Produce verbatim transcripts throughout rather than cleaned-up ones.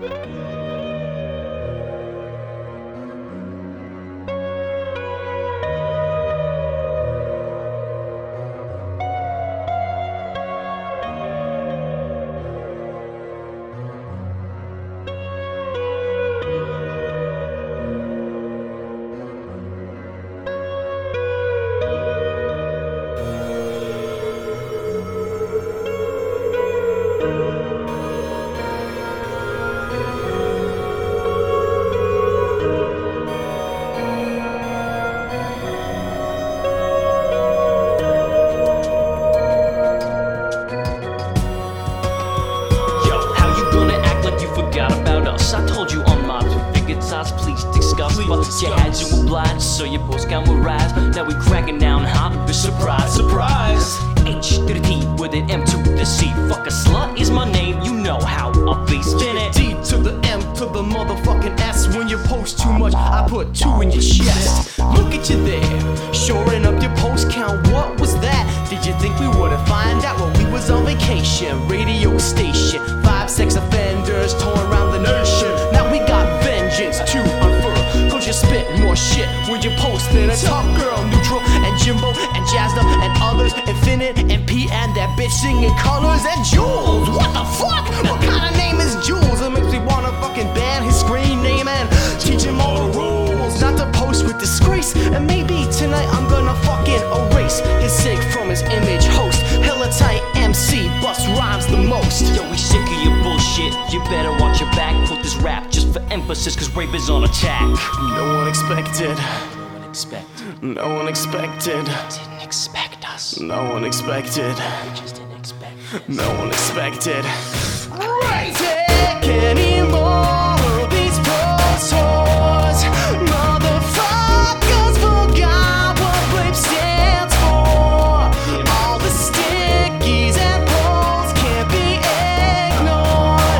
Please discuss, please but discuss. You had to oblige, so your post count will rise. Now we cracking down hard, be surprised, surprise. H to the T with an M to the C. Fuck a slut is my name, you know how I'll be spinning. D to the M to the motherfucking S. When you post too much, I put two in your chest. Look at you there, shoring up your post count. What was that? Did you think we would've find out when we was on vacation? Radio station, five sex offenders torn around the nation. Now we got vengeance to unfurl, cause you spit more shit when you post than a top girl. Neutral and Jimbo and Jazzed Up and others, Infinite and P and that bitch singing Colors and Jules. What the fuck? What kind of name is Jules? It makes me wanna fucking ban his screen name and teach him all the rules. Not to post with disgrace, and maybe tonight I'm gonna fucking erase his sig from his image host. Hella tight M C, bust rhymes the most. Yo, we sick of your bullshit, you better watch your back. Quote this rap just for emphasis, cause rape is on attack. No one expected. No one expected. No one expected. Didn't expect us. No one expected. We just didn't expect. No one expected. Right, take any more of these post whores. Motherfuckers forgot what rape stands for. All the stickies and polls can't be ignored.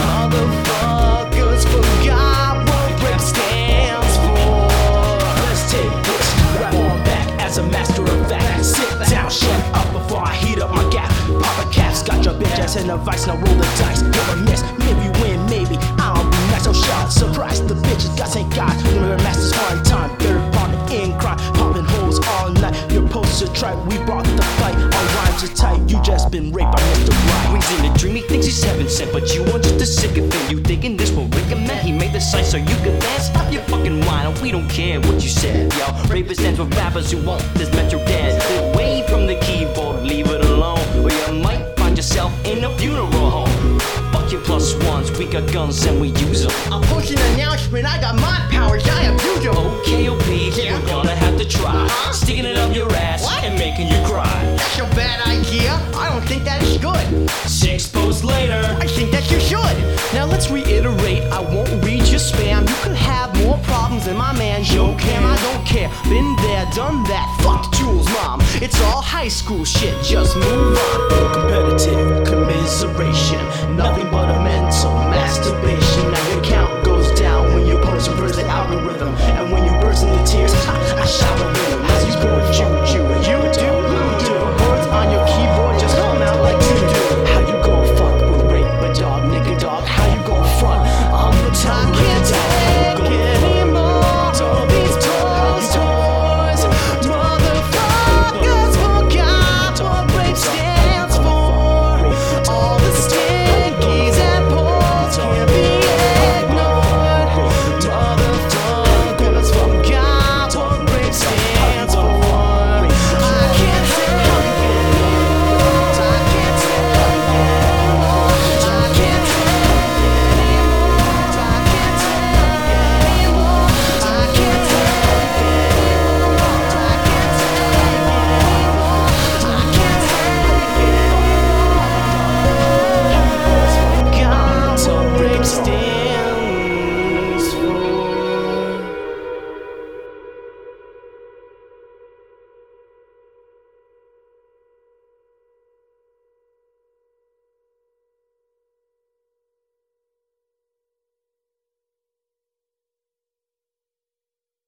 Motherfuckers forgot what rape stands for. Let's take this, grab on back as a master of fact. Sit down, shut up before I heat up my gap. Papa caps, got your bitch ass in a vice, now roll the dice. Never miss, maybe win, maybe I'll be nice. So shot, surprise, the bitches got same guys. Remember masters one time, third party in crime, popping holes all night. Your poster tripe, we brought the fight. Our rhymes are tight, you just been raped by Mister Right. Wings in a dream, he thinks he's heaven sent, but you want just a sycophant. You thinking this will recommend? He made the site so you can dance. Stop your fucking whine, we don't care what you said, yo. Rapist stands for rappers who want this metro dead. Get away from the keyboard, leave it alone, or you might find yourself in a funeral home. Fuck your plus ones, we got guns and we use them. I'll push an announcement, I got mod powers, I abuse them. Okay, O P, Yeah. we're gonna have to try. Uh-huh. Sticking it up your ass What? and making you cry. That's a bad idea, I don't think that is good. Six posts later, I think that you should. Now let's reiterate, I won't read your spam. You could have more problems than my man Joe Cam. I don't care, been there, done that. Fuck Jules' mom, it's all high school shit, just move on. competitive commiseration, nothing but a mental masturbation. Now your count goes down when you post reverse the algorithm, and when you burst into tears, I, I shower with